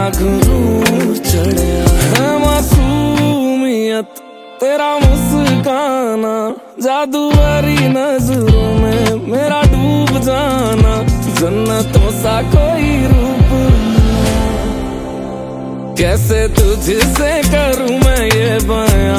घुरूं चढ़िया है मासूमियत तेरा मुस्काना, जादू भरी नजरों में मेरा डूब जाना, जन्नतों सा कोई रूप। कैसे तुझसे करूं मैं ये बयां,